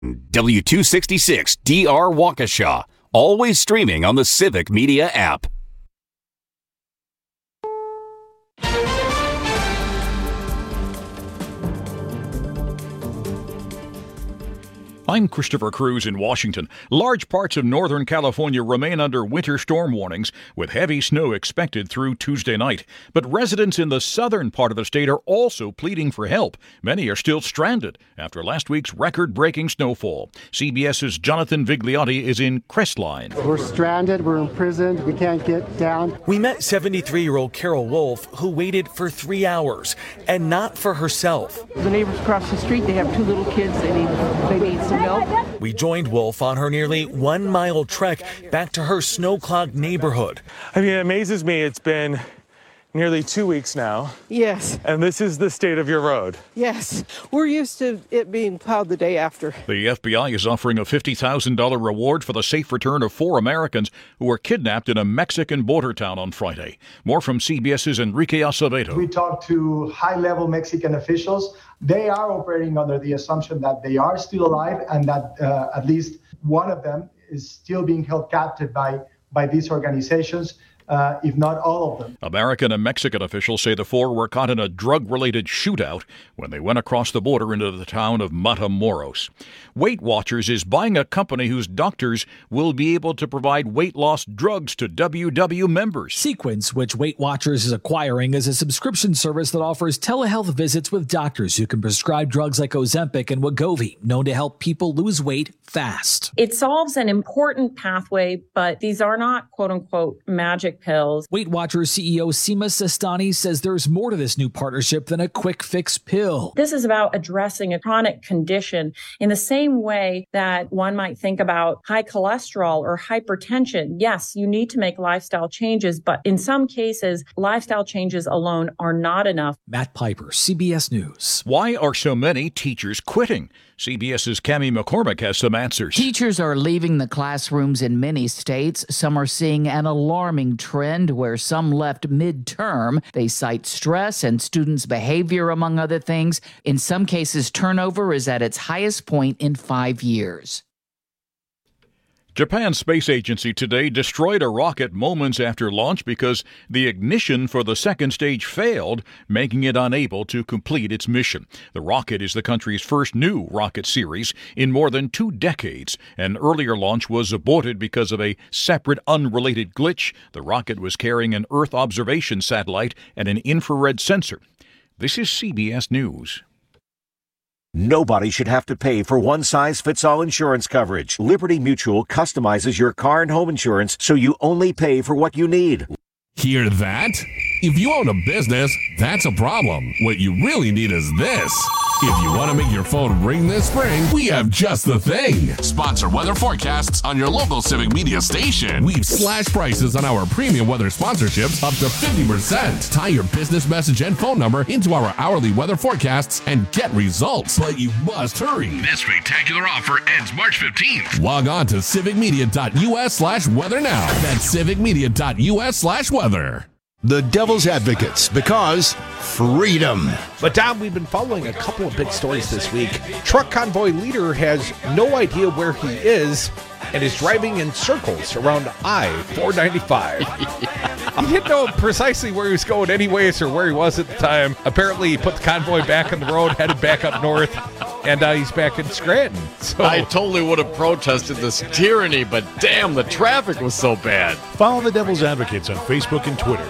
W266 DR Waukesha. Always streaming on the Civic Media app. I'm Christopher Cruz in Washington. Large parts of Northern California remain under winter storm warnings, with heavy snow expected through Tuesday night. But residents in the southern part of the state are also pleading for help. Many are still stranded after last week's record-breaking snowfall. CBS's Jonathan Vigliotti is in Crestline. We're stranded, we're imprisoned, we can't get down. We met 73-year-old Carol Wolf, who waited for 3 hours, and not for herself. The neighbors across the street, they have 2 little kids, they need some milk. We joined Wolf on her nearly 1-mile trek back to her snow-clogged neighborhood. I mean, it amazes me. It's been nearly 2 weeks now. Yes. And this is the state of your road. Yes. We're used to it being plowed the day after. The FBI is offering a $50,000 reward for the safe return of 4 Americans who were kidnapped in a Mexican border town on Friday. More from CBS's Enrique Acevedo. We talked to high-level Mexican officials. They are operating under the assumption that they are still alive and that at least one of them is still being held captive by these organizations. If not all of them. American and Mexican officials say the 4 were caught in a drug-related shootout when they went across the border into the town of Matamoros. Weight Watchers is buying a company whose doctors will be able to provide weight loss drugs to WW members. Sequence, which Weight Watchers is acquiring, is a subscription service that offers telehealth visits with doctors who can prescribe drugs like Ozempic and Wegovy, known to help people lose weight fast. It solves an important pathway, but these are not quote-unquote magic pills. Weight Watchers CEO Seema Sistani says there's more to this new partnership than a quick fix pill. This is about addressing a chronic condition in the same way that one might think about high cholesterol or hypertension. Yes, you need to make lifestyle changes, but in some cases, lifestyle changes alone are not enough. Matt Piper, CBS News. Why are so many teachers quitting? CBS's Cammie McCormick has some answers. Teachers are leaving the classrooms in many states. Some are seeing an alarming trend where some left midterm. They cite stress and students' behavior, among other things. In some cases, turnover is at its highest point in 5 years. Japan's space agency today destroyed a rocket moments after launch because the ignition for the second stage failed, making it unable to complete its mission. The rocket is the country's first new rocket series in more than 2 decades. An earlier launch was aborted because of a separate, unrelated glitch. The rocket was carrying an Earth observation satellite and an infrared sensor. This is CBS News. Nobody should have to pay for one-size-fits-all insurance coverage. Liberty Mutual customizes your car and home insurance so you only pay for what you need. Hear that? If you own a business, that's a problem. What you really need is this. If you want to make your phone ring this spring, we have just the thing. Sponsor weather forecasts on your local Civic Media station. We've slashed prices on our premium weather sponsorships up to 50%. Tie your business message and phone number into our hourly weather forecasts and get results. But you must hurry. This spectacular offer ends March 15th. Log on to civicmedia.us/weather now. That's civicmedia.us/weather. The Devil's Advocates, because freedom. But Dom, we've been following a couple of big stories this week. Truck convoy leader has no idea where he is and is driving in circles around I-495. He didn't know precisely where he was going anyways or where he was at the time. Apparently, he put the convoy back on the road, headed back up north, and he's back in Scranton. So I totally would have protested this tyranny, but damn, the traffic was so bad. Follow the Devil's Advocates on Facebook and Twitter.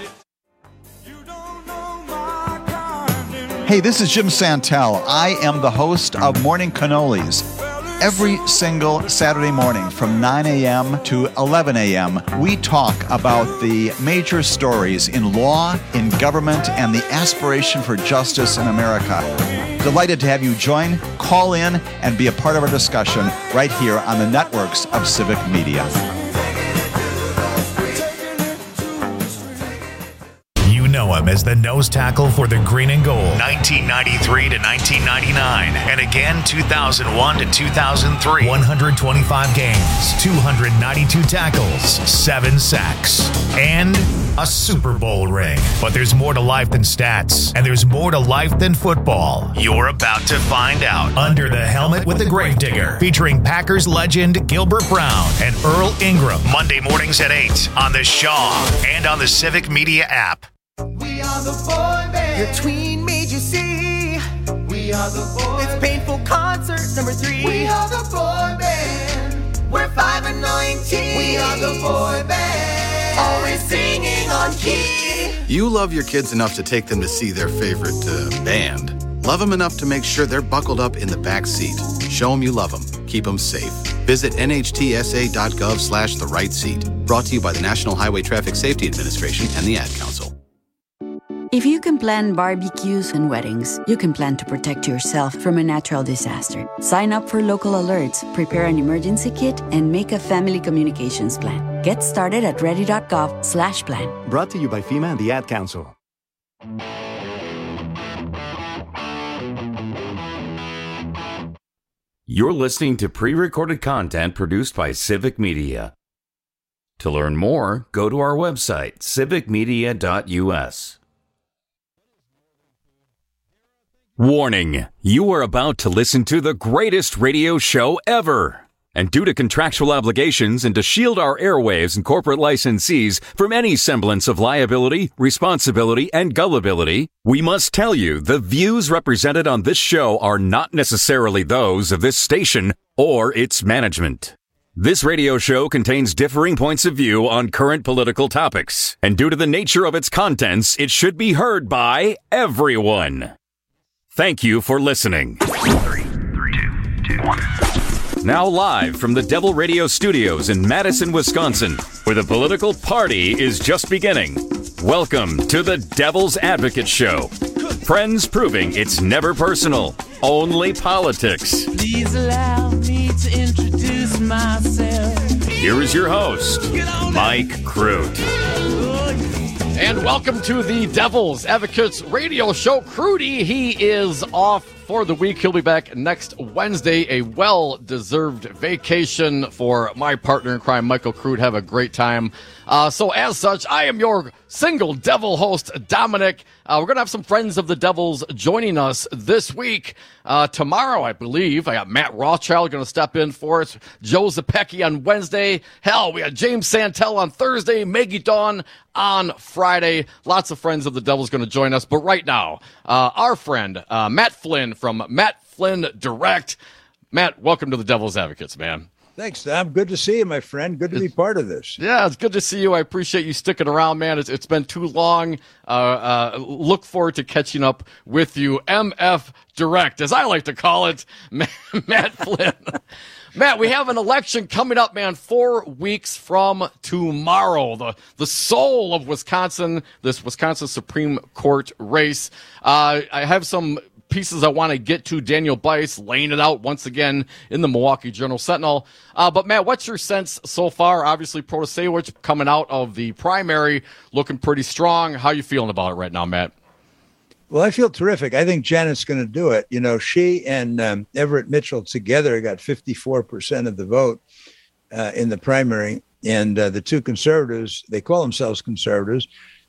Hey, this is Jim Santel. I am the host of Morning Cannolis. Every single Saturday morning from 9 a.m. to 11 a.m., we talk about the major stories in law, in government, and the aspiration for justice in America. Delighted to have you join, call in, and be a part of our discussion right here on the networks of Civic Media. You know Ingram as the nose tackle for the Green and Gold, 1993 to 1999, and again 2001 to 2003. 125 games, 292 tackles, 7 sacks, and a Super Bowl ring. But there's more to life than stats, and there's more to life than football. You're about to find out. Under the Helmet with the Gravedigger, featuring Packers legend Gilbert Brown and Earl Ingram. Monday mornings at 8 on the Shaw and on the Civic Media app. We are the boy band. Your tween made you see. We are the boy. It's Painful Concert number 3. We are the boy band. We're 5 and 19. We are the boy band. Always singing on key. You love your kids enough to take them to see their favorite band. Love them enough to make sure they're buckled up in the back seat. Show them you love them. Keep them safe. Visit nhtsa.gov/the right seat. Brought to you by the National Highway Traffic Safety Administration and the Ad Council. If you can plan barbecues and weddings, you can plan to protect yourself from a natural disaster. Sign up for local alerts, prepare an emergency kit, and make a family communications plan. Get started at ready.gov/plan. Brought to you by FEMA and the Ad Council. You're listening to pre-recorded content produced by Civic Media. To learn more, go to our website, civicmedia.us. Warning, you are about to listen to the greatest radio show ever. And due to contractual obligations and to shield our airwaves and corporate licensees from any semblance of liability, responsibility, and gullibility, we must tell you the views represented on this show are not necessarily those of this station or its management. This radio show contains differing points of view on current political topics, and due to the nature of its contents, it should be heard by everyone. Thank you for listening. 3, 2, 1. Now live from the Devil Radio Studios in Madison, Wisconsin, where the political party is just beginning. Welcome to the Devil's Advocate Show. Friends proving it's never personal, only politics. Please allow me to introduce myself. Here is your host, Mike Crute. And welcome to the Devil's Advocates Radio Show. Crudy, he is off for the week. He'll be back next Wednesday. A well-deserved vacation for my partner in crime, Michael Crute. Have a great time. So as such, I am your single devil host, Dominic. We're going to have some friends of the Devils joining us this week. Tomorrow, I believe, I got Matt Rothschild going to step in for us. Joe Zapecki on Wednesday. Hell, we got James Santel on Thursday. Maggie Dawn on Friday. Lots of friends of the Devils going to join us. But right now, our friend, Matt Flynn from Matt Flynn Direct. Matt, welcome to the Devil's Advocates, man. Thanks, Tom. Good to see you, my friend. Good to be part of this. Yeah, it's good to see you. I appreciate you sticking around, man. It's been too long. Look forward to catching up with you. MF Direct, as I like to call it, Matt Flynn. Matt, we have an election coming up, man, 4 weeks from tomorrow. The soul of Wisconsin, this Wisconsin Supreme Court race. I have some pieces I want to get to. Daniel Bice laying it out once again in the Milwaukee Journal-Sentinel. But, Matt, what's your sense so far? Obviously, Protasewicz coming out of the primary looking pretty strong. How are you feeling about it right now, Matt? Well, I feel terrific. I think Janet's going to do it. You know, she and Everett Mitchell together got 54% of the vote in the primary. And the two conservatives, they call themselves conservatives,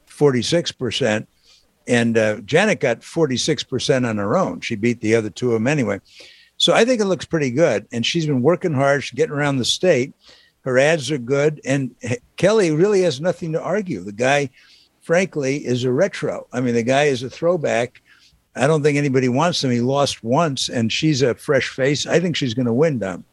46%. And Janet got 46% on her own. She beat the other two of them anyway. So I think it looks pretty good. And she's been working hard. She's getting around the state. Her ads are good. And Kelly really has nothing to argue. The guy, frankly, is a retro. I mean, the guy is a throwback. I don't think anybody wants him. He lost once, and she's a fresh face. I think she's going to win, Dom.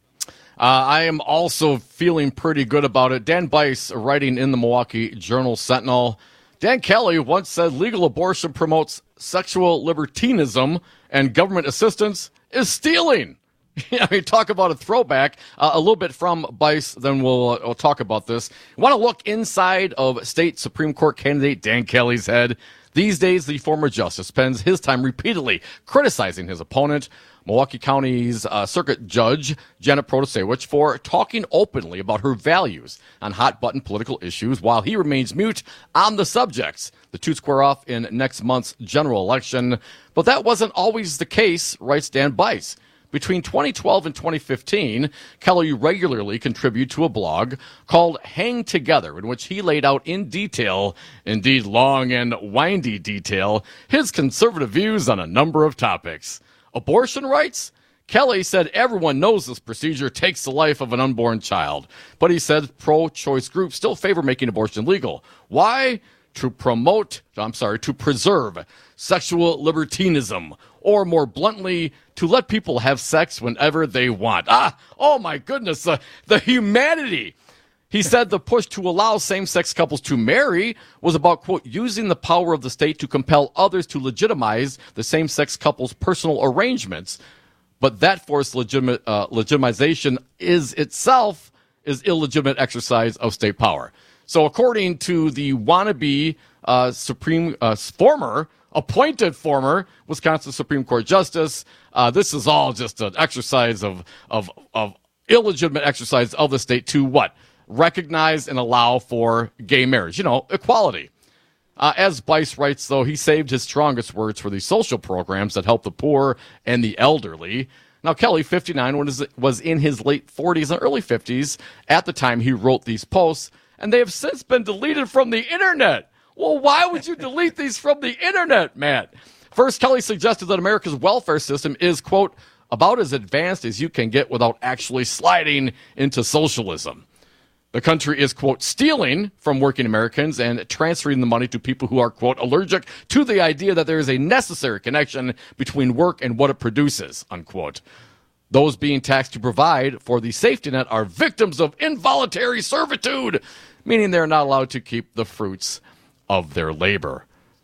I am also feeling pretty good about it. Dan Bice, writing in the Milwaukee Journal-Sentinel, Dan Kelly once said legal abortion promotes sexual libertinism and government assistance is stealing. I mean, talk about a throwback. A little bit from Bice, then we'll talk about this. I want to look inside of state Supreme Court candidate Dan Kelly's head. These days, the former justice spends his time repeatedly criticizing his opponent, Milwaukee County's circuit judge, Janet Protasewicz, for talking openly about her values on hot-button political issues while he remains mute on the subjects. The two square off in next month's general election. But that wasn't always the case, writes Dan Bice. Between 2012 and 2015, Kelly regularly contributed to a blog called Hang Together, in which he laid out in detail, indeed long and windy detail, his conservative views on a number of topics. Abortion rights? Kelly said everyone knows this procedure takes the life of an unborn child, but he said pro-choice groups still favor making abortion legal. Why? To preserve sexual libertinism, or more bluntly, to let people have sex whenever they want. Oh my goodness, the humanity. He said the push to allow same-sex couples to marry was about, quote, using the power of the state to compel others to legitimize the same-sex couple's personal arrangements. But that forced legitimization is illegitimate exercise of state power. So according to the wannabe appointed Wisconsin Supreme Court Justice, this is all just an exercise of illegitimate exercise of the state to what? Recognize and allow for gay marriage, equality. As Bice writes, though, he saved his strongest words for the social programs that help the poor and the elderly. Now, Kelly, 59, was in his late 40s and early 50s at the time he wrote these posts, and they have since been deleted from the internet. Well, why would you delete these from the internet, Matt? First, Kelly suggested that America's welfare system is, quote, about as advanced as you can get without actually sliding into socialism. The country is, quote, stealing from working Americans and transferring the money to people who are, quote, allergic to the idea that there is a necessary connection between work and what it produces, unquote. Those being taxed to provide for the safety net are victims of involuntary servitude, meaning they're not allowed to keep the fruits of their labor.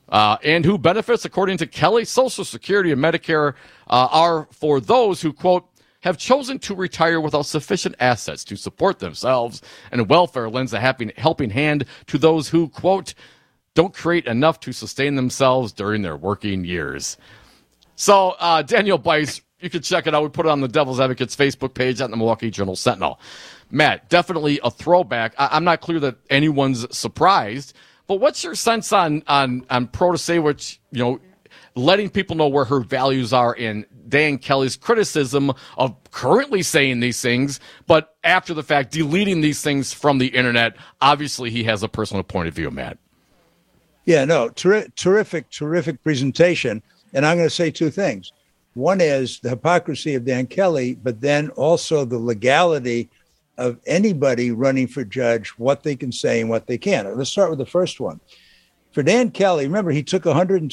And who benefits, according to Kelly? Social Security and Medicare are for those who, quote, have chosen to retire without sufficient assets to support themselves, and welfare lends a helping hand to those who, quote, don't create enough to sustain themselves during their working years. So, Daniel Bice, you can check it out. We put it on the Devil's Advocates Facebook page at the Milwaukee Journal-Sentinel. Matt, definitely a throwback. I'm not clear that anyone's surprised, but what's your sense on Protasewicz, letting people know where her values are in Dan Kelly's criticism of currently saying these things, but after the fact, deleting these things from the internet? Obviously, he has a personal point of view, Matt. Yeah, no, terrific presentation. And I'm going to say two things. One is the hypocrisy of Dan Kelly, but then also the legality of anybody running for judge, what they can say and what they can't. Let's start with the first one. For Dan Kelly, remember, he took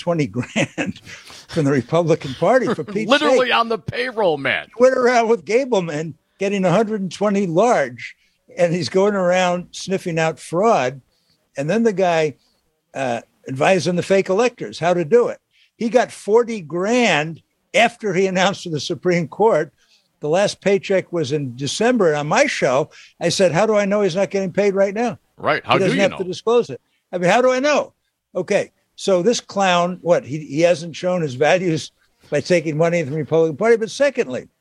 $120,000 from the Republican Party for Pete's literally sake. On the payroll, man. He went around with Gableman getting 120 large, and he's going around sniffing out fraud. And then the guy advised on the fake electors how to do it. He got $40,000 after he announced to the Supreme Court. The last paycheck was in December. And on my show, I said, how do I know he's not getting paid right now? Right. How do you know? He doesn't have to disclose it. I mean, how do I know? Okay. So this clown, he hasn't shown his values by taking money from the Republican Party. But secondly,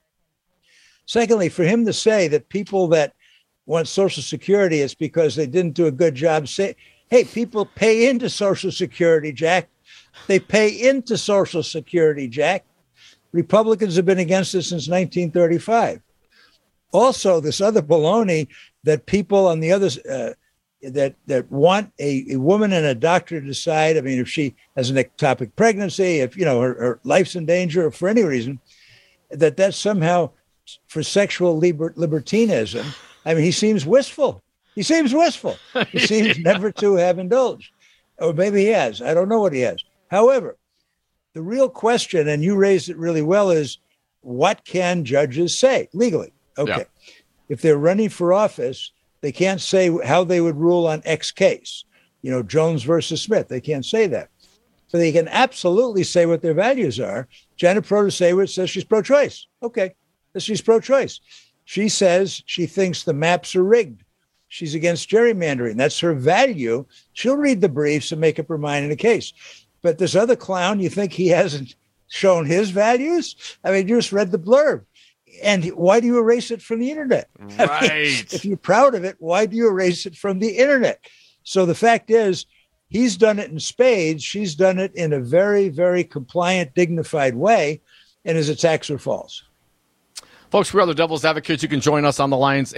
for him to say that people that want Social Security, it's because they didn't do a good job. Hey, people pay into Social Security, Jack. They pay into Social Security, Jack. Republicans have been against it since 1935. Also, this other baloney that people on the other that want a woman and a doctor to decide. I mean, if she has an ectopic pregnancy, if her life's in danger, or for any reason, that's somehow for sexual libertinism. I mean, he seems wistful. He seems never to have indulged, or maybe he has. I don't know what he has. However, the real question, and you raised it really well, is what can judges say legally? Okay. Yeah. If they're running for office, they can't say how they would rule on X case, Jones versus Smith. They can't say that. But they can absolutely say what their values are. Janet Protasewicz says she's pro-choice. Okay, she's pro-choice. She says she thinks the maps are rigged. She's against gerrymandering. That's her value. She'll read the briefs and make up her mind in a case. But this other clown, you think he hasn't shown his values? I mean, you just read the blurb. And why do you erase it from the internet? Right. I mean, if you're proud of it, why do you erase it from the internet? So the fact is, he's done it in spades. She's done it in a very, very compliant, dignified way, and his attacks are false. Folks, we are the Devil's Advocates. You can join us on the lines,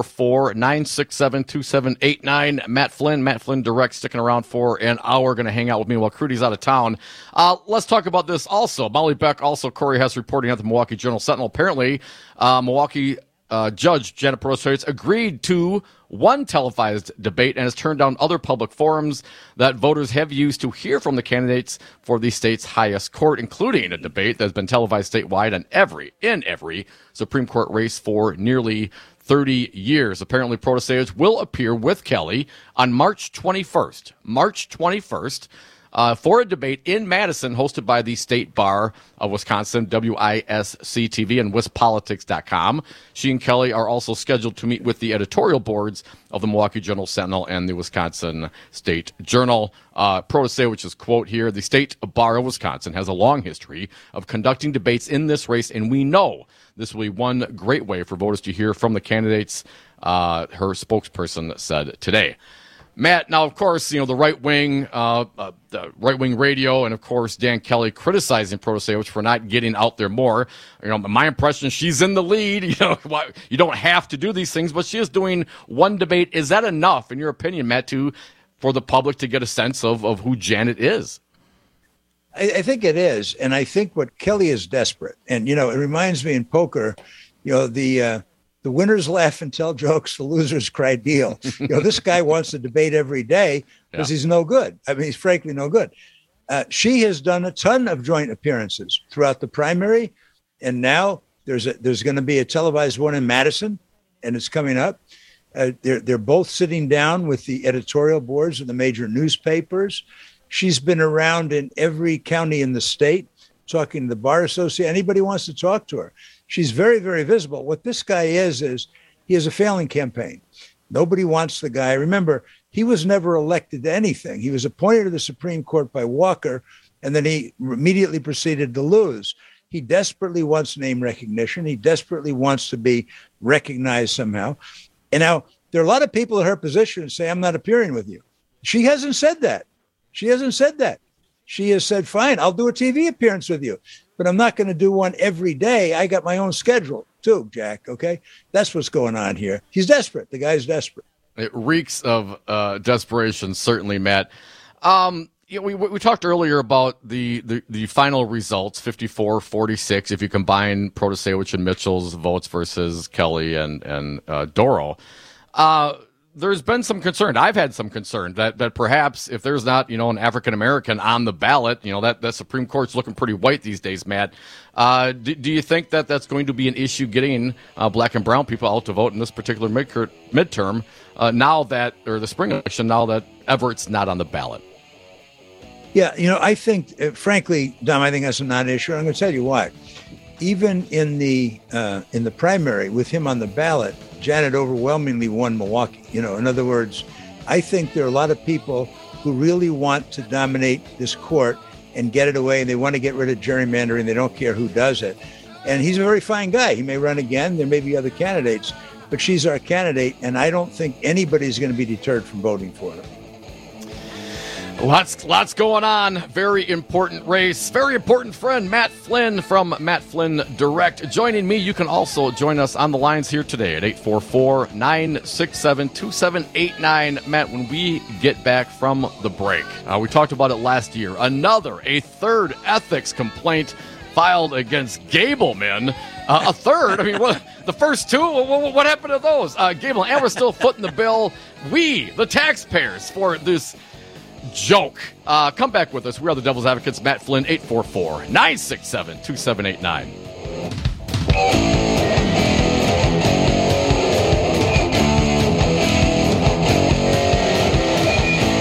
844-967-2789. Matt Flynn Direct, sticking around for an hour, going to hang out with me while Crudy's out of town. Let's talk about this also. Molly Beck, also Corey Hess reporting at the Milwaukee Journal-Sentinel. Apparently, Milwaukee Judge Janet Protasiewicz agreed to one televised debate and has turned down other public forums that voters have used to hear from the candidates for the state's highest court, including a debate that has been televised statewide in every Supreme Court race for nearly 30 years. Apparently, Protasiewicz will appear with Kelly on March 21st. For a debate in Madison hosted by the State Bar of Wisconsin, WISC-TV, and WisPolitics.com. She and Kelly are also scheduled to meet with the editorial boards of the Milwaukee Journal-Sentinel and the Wisconsin State Journal. Protasiewicz's quote here, "The State Bar of Wisconsin has a long history of conducting debates in this race, and we know this will be one great way for voters to hear from the candidates," her spokesperson said today. Matt, now, of course, the right-wing radio and, of course, Dan Kelly criticizing Protasiewicz for not getting out there more. My impression is she's in the lead. You don't have to do these things, but she is doing one debate. Is that enough, in your opinion, Matt, for the public to get a sense of who Janet is? I think it is. And I think what Kelly is desperate. And, it reminds me in poker, the winners laugh and tell jokes, the losers cry deal. This guy wants to debate every day because he's no good. I mean, he's frankly no good. She has done a ton of joint appearances throughout the primary. And now there's going to be a televised one in Madison, and it's coming up. They're both sitting down with the editorial boards of the major newspapers. She's been around in every county in the state, talking to the Bar Association. Anybody wants to talk to her. She's very, very visible. What this guy is he has a failing campaign. Nobody wants the guy. Remember, he was never elected to anything. He was appointed to the Supreme Court by Walker, and then he immediately proceeded to lose. He desperately wants name recognition. He desperately wants to be recognized somehow. And now there are a lot of people in her position who say, I'm not appearing with you. She hasn't said that. She has said, fine, I'll do a TV appearance with you, but I'm not going to do one every day. I got my own schedule too, Jack. Okay. That's what's going on here. He's desperate. The guy's desperate. It reeks of desperation, certainly, Matt. We talked earlier about the final results, 54-46, if you combine Protasiewicz and Mitchell's votes versus Kelly and Doro. There's been some concern. I've had some concern that perhaps if there's not, an African-American on the ballot, that Supreme Court's looking pretty white these days, Matt. Do you think that that's going to be an issue getting black and brown people out to vote in this particular midterm or the spring election, now that Everett's not on the ballot? Yeah, I think, frankly, Dom, I think that's a non-issue. I'm going to tell you why. Even in the primary with him on the ballot, Janet overwhelmingly won Milwaukee. In other words, I think there are a lot of people who really want to dominate this court and get it away, and they want to get rid of gerrymandering. They don't care who does it. And he's a very fine guy. He may run again. There may be other candidates, but she's our candidate, and I don't think anybody's going to be deterred from voting for her. Lots going on. Very important race. Very important friend, Matt Flynn from Matt Flynn Direct. Joining me, you can also join us on the lines here today at 844-967-2789. Matt, when we get back from the break, we talked about it last year. A third ethics complaint filed against Gableman. A third? I mean, the first two? What happened to those? Gableman, and we're still footing the bill. We, the taxpayers, for this joke. Come back with us. We are the Devil's Advocates. Matt Flynn, 844-967-2789.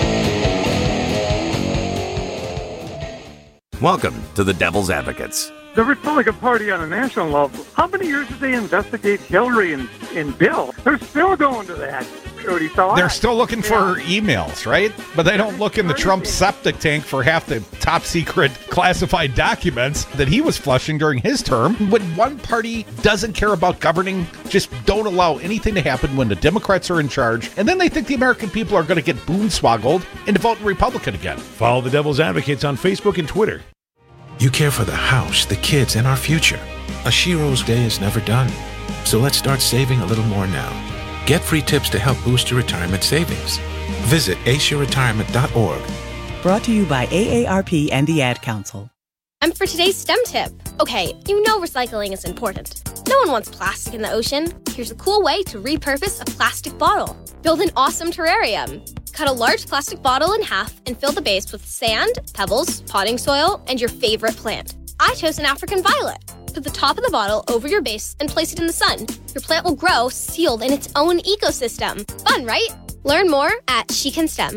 Welcome to the Devil's Advocates. the Republican Party on a national level, how many years did they investigate Hillary and Bill? They're still going to that. They're still looking for emails, right? But they don't look in the Trump septic tank for half the top secret classified documents that he was flushing during his term. When one party doesn't care about governing, just don't allow anything to happen when the Democrats are in charge, and then they think the American people are going to get boonswoggled and vote Republican again. Follow the Devil's Advocates on Facebook and Twitter. You care for the house, the kids, and our future. A Shiro's day is never done. So let's start saving a little more now. Get free tips to help boost your retirement savings. Visit aceyourretirement.org. Brought to you by AARP and the Ad Council. And for today's STEM tip. Okay, you know recycling is important. No one wants plastic in the ocean. Here's a cool way to repurpose a plastic bottle. Build an awesome terrarium. Cut a large plastic bottle in half and fill the base with sand, pebbles, potting soil, and your favorite plant. I chose an African violet. Put the top of the bottle over your base and place it in the sun. Your plant will grow sealed in its own ecosystem. Fun, right? Learn more at She Can STEM.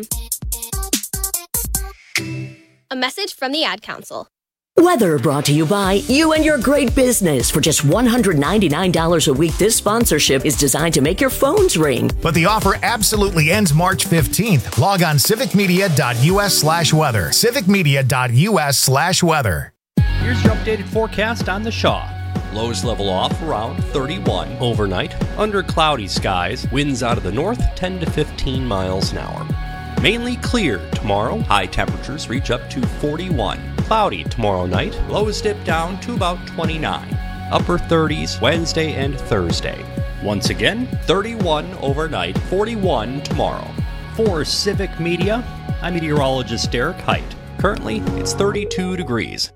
A message from the Ad Council. Weather brought to you by You and Your Great Business. For just $199 a week, this sponsorship is designed to make your phones ring. But the offer absolutely ends March 15th. Log on civicmedia.us/weather. civicmedia.us/weather. Here's your updated forecast on the Shaw. Lows level off around 31 overnight. Under cloudy skies, winds out of the north 10 to 15 miles an hour. Mainly clear tomorrow. High temperatures reach up to 41. Cloudy tomorrow night. Lows dip down to about 29. Upper 30s Wednesday and Thursday. Once again, 31 overnight, 41 tomorrow. For Civic Media, I'm meteorologist Derek Height. Currently, it's 32 degrees.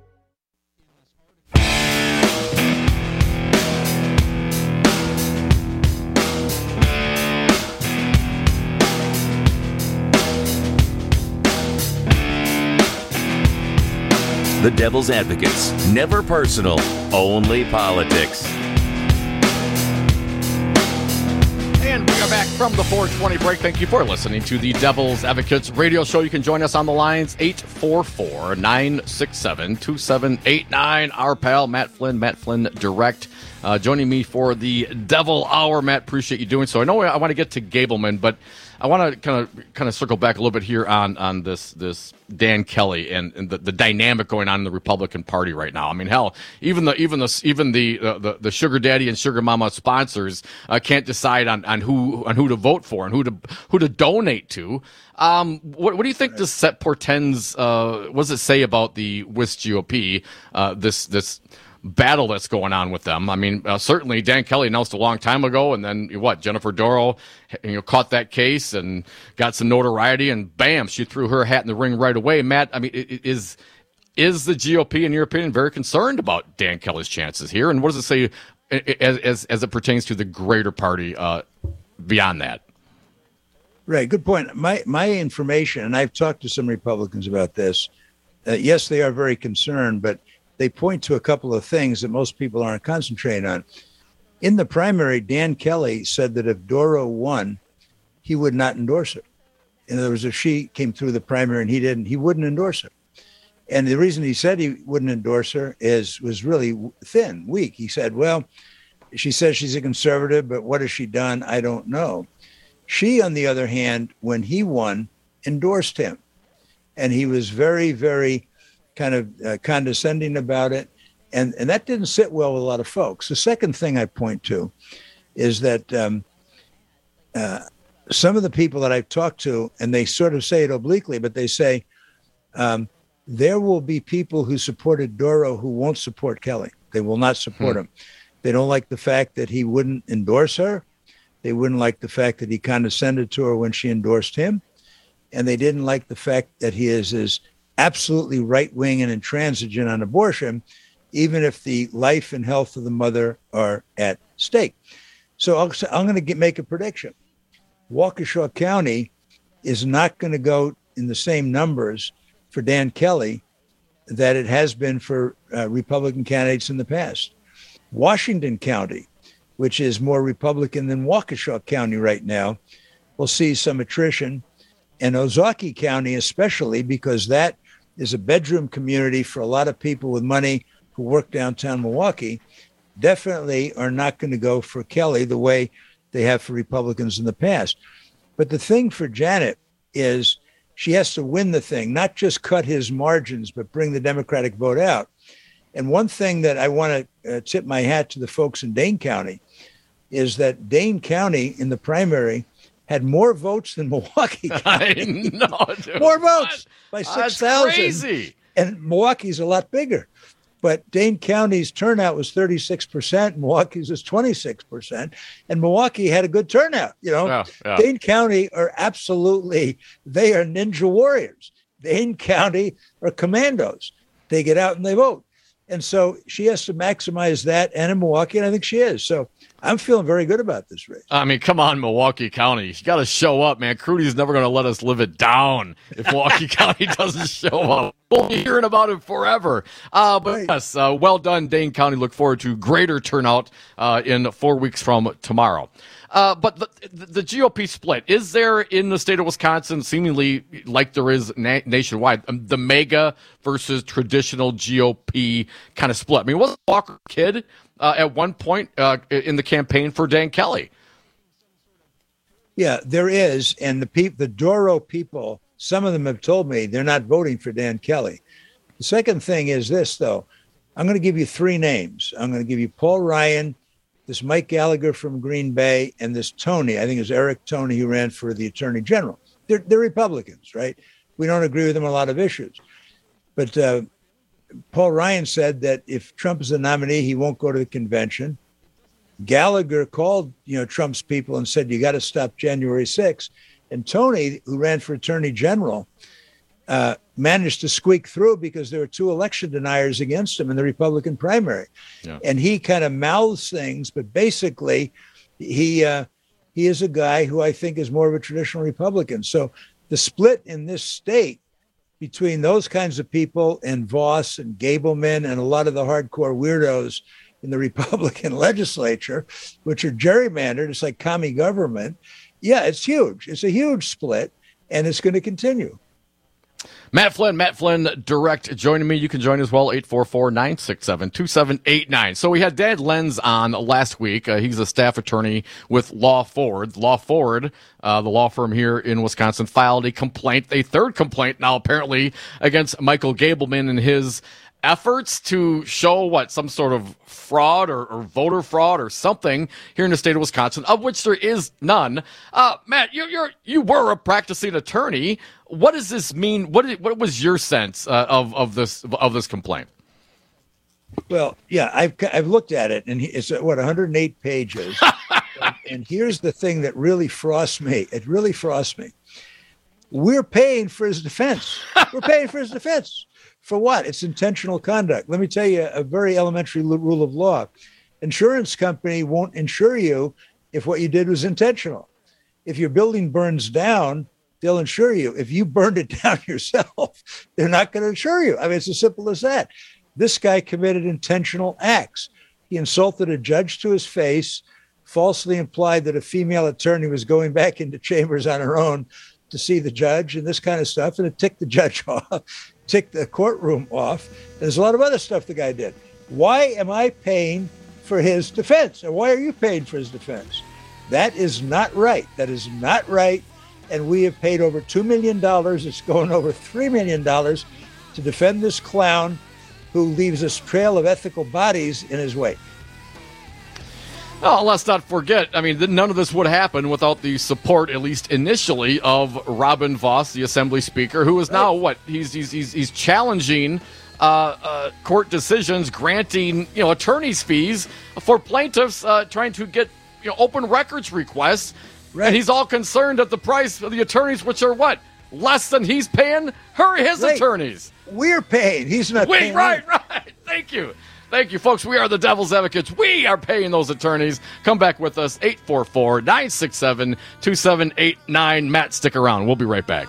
The Devil's Advocates. Never personal, only politics. And we are back from the 420 break. Thank you for listening to the Devil's Advocates radio show. You can join us on the lines 844-967-2789. Our pal, Matt Flynn Direct, joining me for the Devil Hour. Matt, appreciate you doing so. I know I want to get to Gableman, but I want to kind of circle back a little bit here on this Dan Kelly and the dynamic going on in the Republican Party right now. I mean, hell, even the sugar daddy and sugar mama sponsors can't decide on who to vote for and who to donate to. What do you think this set portends? What does it say about the WIS GOP? This battle that's going on with them. I mean, certainly Dan Kelly announced a long time ago, and then Jennifer Doro, caught that case and got some notoriety, and bam, she threw her hat in the ring right away. Matt, I mean, is the GOP, in your opinion, very concerned about Dan Kelly's chances here? And what does it say as it pertains to the greater party beyond that? Right, good point. My information, and I've talked to some Republicans about this. Yes, they are very concerned, but they point to a couple of things that most people aren't concentrating on. In the primary, Dan Kelly said that if Doro won, he would not endorse her. In other words, if she came through the primary and he didn't, he wouldn't endorse her. And the reason he said he wouldn't endorse her was really thin, weak. He said, well, she says she's a conservative, but what has she done? I don't know. She, on the other hand, when he won, endorsed him. And he was very, very kind of condescending about it. And that didn't sit well with a lot of folks. The second thing I point to is that some of the people that I've talked to, and they sort of say it obliquely, but they say there will be people who supported Doro who won't support Kelly. They will not support him. They don't like the fact that he wouldn't endorse her. They wouldn't like the fact that he condescended to her when she endorsed him. And they didn't like the fact that he is absolutely right-wing and intransigent on abortion, even if the life and health of the mother are at stake. So I'm going to make a prediction. Waukesha County is not going to go in the same numbers for Dan Kelly that it has been for Republican candidates in the past. Washington County, which is more Republican than Waukesha County right now, will see some attrition. And Ozaukee County especially, because that is a bedroom community for a lot of people with money who work downtown Milwaukee definitely are not going to go for Kelly the way they have for Republicans in the past. But the thing for Janet is she has to win the thing, not just cut his margins, but bring the Democratic vote out. And one thing that I want to tip my hat to the folks in Dane County is that Dane County in the primary had more votes than Milwaukee County. I know, dude. More votes by 6,000. Crazy. And Milwaukee's a lot bigger. But Dane County's turnout was 36%, Milwaukee's was 26%, and Milwaukee had a good turnout. Dane County are they are ninja warriors. Dane County are commandos. They get out and they vote. And so she has to maximize that, and in Milwaukee, and I think she is. So I'm feeling very good about this race. I mean, come on, Milwaukee County. You got to show up, man. Crudy's never going to let us live it down if Milwaukee County doesn't show up. We'll be hearing about it forever. But yes, well done, Dane County. Look forward to greater turnout in 4 weeks from tomorrow. But the GOP split, is there in the state of Wisconsin, seemingly like there is nationwide, the mega versus traditional GOP kind of split? I mean, wasn't Walker a kid at one point in the campaign for Dan Kelly? Yeah, there is. And the Doro people, some of them have told me they're not voting for Dan Kelly. The second thing is this, though. I'm going to give you three names. I'm going to give you Paul Ryan, this Mike Gallagher from Green Bay, and this Tony, I think it's Eric Tony, who ran for the Attorney General. They're Republicans, right? We don't agree with them on a lot of issues. But Paul Ryan said that if Trump is the nominee, he won't go to the convention. Gallagher called, Trump's people and said, you got to stop January 6th. And Tony, who ran for Attorney General, managed to squeak through because there were two election deniers against him in the Republican primary. Yeah. And he kind of mouths things, but basically he is a guy who I think is more of a traditional Republican. So the split in this state between those kinds of people and Voss and Gableman and a lot of the hardcore weirdos in the Republican legislature, which are gerrymandered, it's like commie government. Yeah, it's huge. It's a huge split, and it's going to continue. Matt Flynn, direct, joining me. You can join as well, 844-967-2789. So we had Dan Lenz on last week. He's a staff attorney with Law Forward. Law Forward, the law firm here in Wisconsin, filed a third complaint now apparently against Michael Gableman and his efforts to show some sort of fraud or voter fraud or something here in the state of Wisconsin, of which there is none. Matt, you were a practicing attorney. What does this mean? What was your sense of this complaint? Well, yeah, I've looked at it, and it's 108 pages. And here's the thing that really frosts me. It really frosts me. We're paying for his defense. For what? It's intentional conduct. Let me tell you a very elementary rule of law. Insurance company won't insure you if what you did was intentional. If your building burns down, they'll insure you. If you burned it down yourself, they're not going to insure you. I mean, it's as simple as that. This guy committed intentional acts. He insulted a judge to his face, falsely implied that a female attorney was going back into chambers on her own to see the judge and this kind of stuff. And it ticked the judge off, ticked the courtroom off. There's a lot of other stuff the guy did. Why am I paying for his defense? And why are you paying for his defense? That is not right. That is not right. And we have paid over $2 million. It's going over $3 million to defend this clown who leaves a trail of ethical bodies in his wake. Oh, let's not forget, I mean, none of this would happen without the support, at least initially, of Robin Voss, the Assembly Speaker, who is now he's challenging court decisions, granting attorneys' fees for plaintiffs trying to get open records requests. Right. And he's all concerned at the price of the attorneys, which are less than he's paying his attorneys. We're paying. He's not paying. Right. Thank you, folks. We are the Devil's Advocates. We are paying those attorneys. Come back with us, 844-967-2789. Matt, stick around. We'll be right back.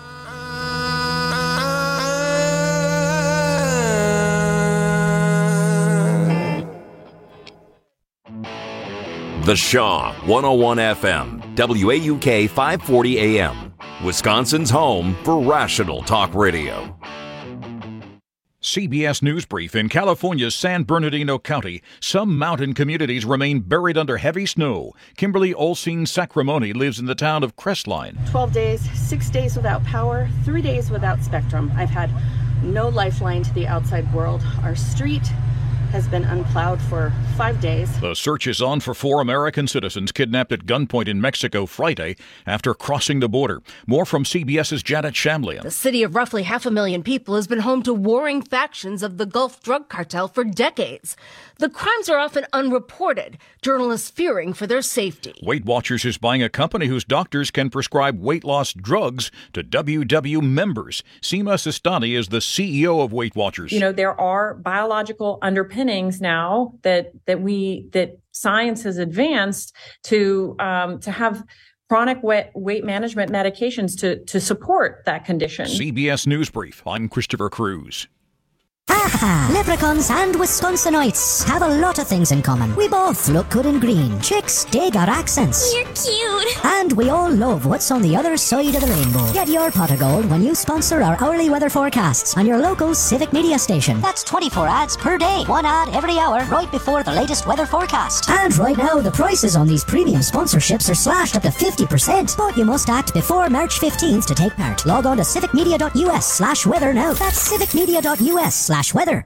The Shaw 101 FM, WAUK 540 AM, Wisconsin's home for rational talk radio. CBS News Brief. In California's San Bernardino County, some mountain communities remain buried under heavy snow. Kimberly Olsine Sacramone lives in the town of Crestline. 12 days, 6 days without power, 3 days without Spectrum. I've had no lifeline to the outside world. Our street has been unplowed for 5 days. The search is on for 4 American citizens kidnapped at gunpoint in Mexico Friday after crossing the border. More from CBS's Janet Shamlian. The city of roughly 500,000 people has been home to warring factions of the Gulf drug cartel for decades. The crimes are often unreported, journalists fearing for their safety. Weight Watchers is buying a company whose doctors can prescribe weight loss drugs to WW members. Seema Sistani is the CEO of Weight Watchers. You know, there are biological underpinnings now that science has advanced to have chronic weight management medications to support that condition. CBS News Brief. I'm Christopher Cruz. Leprechauns and Wisconsinites have a lot of things in common. We both look good in green. Chicks dig our accents. You're cute. And we all love what's on the other side of the rainbow. Get your pot of gold when you sponsor our hourly weather forecasts on your local Civic Media station. That's 24 ads per day. 1 ad every hour right before the latest weather forecast. And right now, the prices on these premium sponsorships are slashed up to 50%. But you must act before March 15th to take part. Log on to civicmedia.us/weather now. That's civicmedia.us/weather.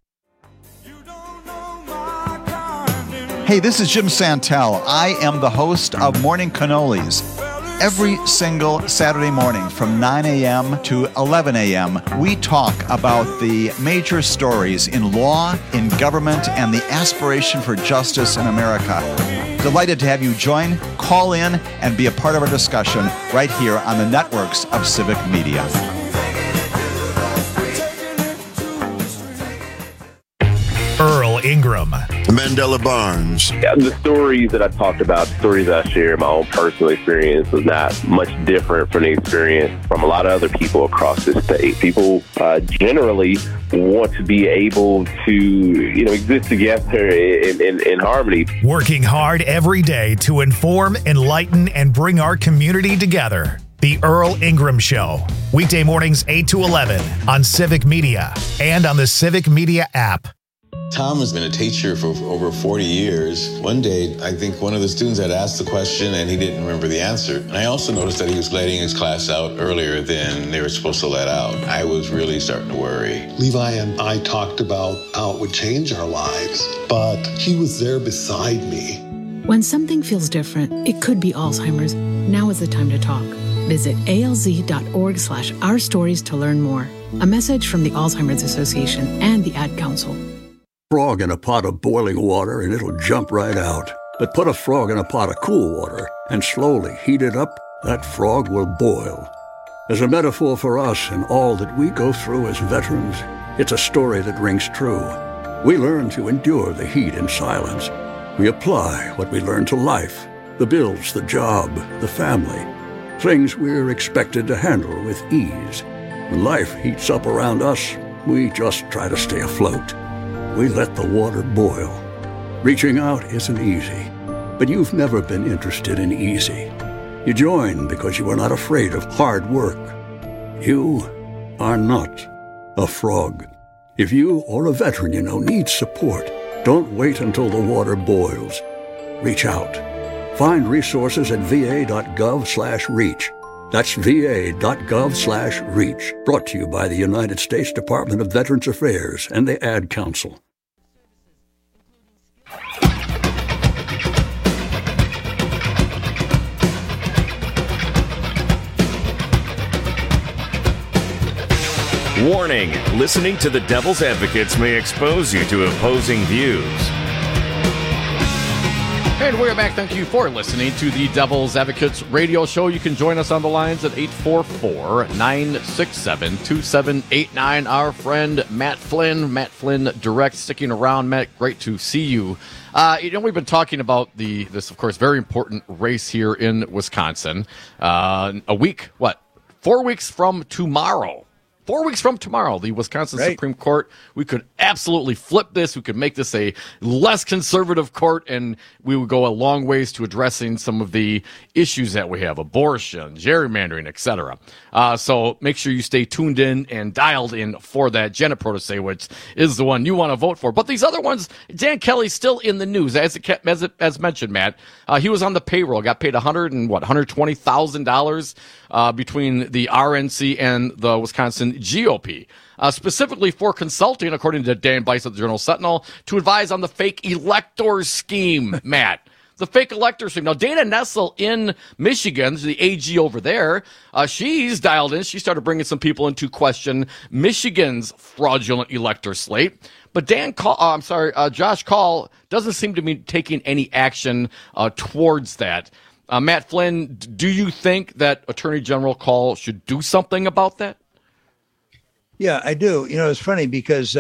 Hey, this is Jim Santel. I am the host of Morning Cannolis. Every single Saturday morning from 9 a.m. to 11 a.m., we talk about the major stories in law, in government, and the aspiration for justice in America. Delighted to have you join, call in, and be a part of our discussion right here on the networks of Civic Media. Earl Ingram. Mandela Barnes. The stories that I talked about, the stories that I share, my own personal experience was not much different from the experience from a lot of other people across this state. People generally want to be able to, exist together in harmony. Working hard every day to inform, enlighten, and bring our community together. The Earl Ingram Show. Weekday mornings 8 to 11 on Civic Media and on the Civic Media app. Tom has been a teacher for over 40 years. One day, I think one of the students had asked the question and he didn't remember the answer. And I also noticed that he was letting his class out earlier than they were supposed to let out. I was really starting to worry. Levi and I talked about how it would change our lives, but he was there beside me. When something feels different, it could be Alzheimer's. Now is the time to talk. Visit alz.org/ourstories to learn more. A message from the Alzheimer's Association and the Ad Council. Frog in a pot of boiling water and it'll jump right out. But put a frog in a pot of cool water and slowly heat it up, that frog will boil. As a metaphor for us and all that we go through as veterans, it's a story that rings true. We learn to endure the heat in silence. We apply what we learn to life, the bills, the job, the family, things we're expected to handle with ease. When life heats up around us, we just try to stay afloat. We let the water boil. Reaching out isn't easy, but you've never been interested in easy. You join because you are not afraid of hard work. You are not a frog. If you or a veteran you know needs support, don't wait until the water boils. Reach out. Find resources at va.gov/reach. That's va.gov/reach. Brought to you by the United States Department of Veterans Affairs and the Ad Council. Warning, listening to the Devil's Advocates may expose you to opposing views. And we're back. Thank you for listening to the Devil's Advocates radio show. You can join us on the lines at 844-967-2789. Our friend Matt Flynn Direct, sticking around. Matt, great to see you. We've been talking about this, of course, very important race here in Wisconsin. 4 weeks from tomorrow, 4 weeks from tomorrow, the Wisconsin Supreme Court, we could absolutely flip this. We could make this a less conservative court, and we would go a long ways to addressing some of the issues that we have, abortion, gerrymandering, etc. So make sure you stay tuned in and dialed in for that. Janet Protese, which is the one you want to vote for. But these other ones, Dan Kelly's still in the news. As mentioned, Matt, he was on the payroll, got paid $120,000 between the RNC and the Wisconsin GOP, specifically for consulting, according to Dan Bice of the Journal-Sentinel, to advise on the fake elector scheme, Matt. The fake elector scheme. Now, Dana Nessel in Michigan, the AG over there, she's dialed in. She started bringing some people into question Michigan's fraudulent elector slate. But Josh Kaul doesn't seem to be taking any action towards that. Matt Flynn, do you think that Attorney General Kaul should do something about that? Yeah, I do. It's funny because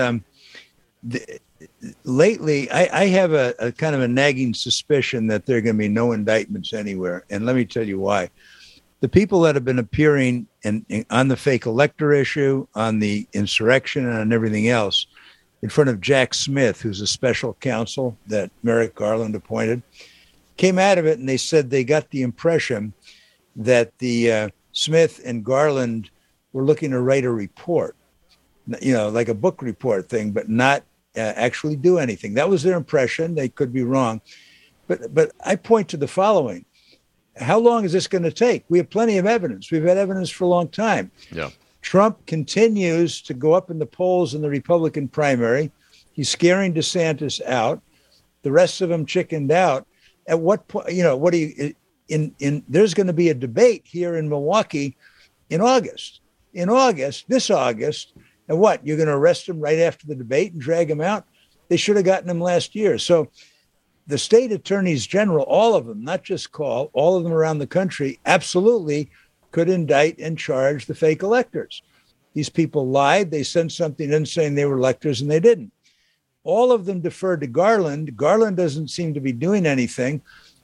lately I have a kind of a nagging suspicion that there are going to be no indictments anywhere. And let me tell you why. The people that have been appearing on the fake elector issue, on the insurrection, and on everything else, in front of Jack Smith, who's a special counsel that Merrick Garland appointed, came out of it and they said they got the impression that the Smith and Garland were looking to write a report, like a book report thing, but not actually do anything. That was their impression. They could be wrong. But I point to the following. How long is this going to take? We have plenty of evidence. We've had evidence for a long time. Yeah. Trump continues to go up in the polls in the Republican primary. He's scaring DeSantis out. The rest of them chickened out. At what point, what do you, there's going to be a debate here in Milwaukee in August. This August. And what? You're going to arrest him right after the debate and drag him out? They should have gotten him last year. So the state attorneys general, all of them, not just Kaul, all of them around the country, absolutely could indict and charge the fake electors. These people lied. They sent something in saying they were electors and they didn't. All of them deferred to Garland. Garland doesn't seem to be doing anything.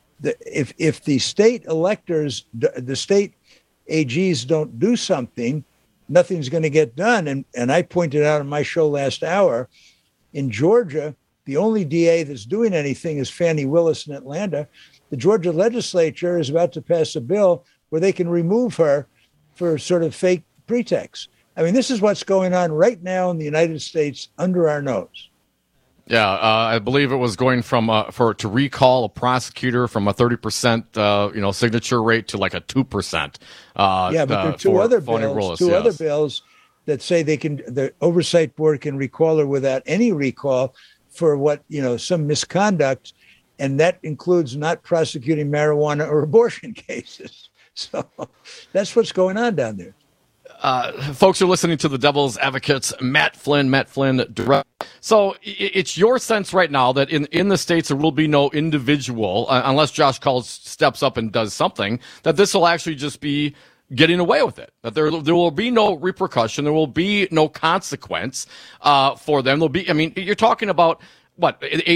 If the state electors, the state AGs don't do something, nothing's going to get done. And I pointed out in my show last hour, in Georgia, the only DA that's doing anything is Fannie Willis in Atlanta. The Georgia legislature is about to pass a bill where they can remove her for sort of fake pretext. I mean, this is what's going on right now in the United States under our nose. Yeah, I believe it was going from to recall a prosecutor from a 30% signature rate to like a 2%. But there are two other bills that say the oversight board can recall her without any recall for some misconduct, and that includes not prosecuting marijuana or abortion cases. So that's what's going on down there. Folks are listening to the Devil's Advocates, Matt Flynn direct. So it's your sense right now that in the states there will be no individual, unless Josh Kaul steps up and does something, that this will actually just be getting away with it. That there will be no repercussion, there will be no consequence for them. There'll be. I mean, you're talking about what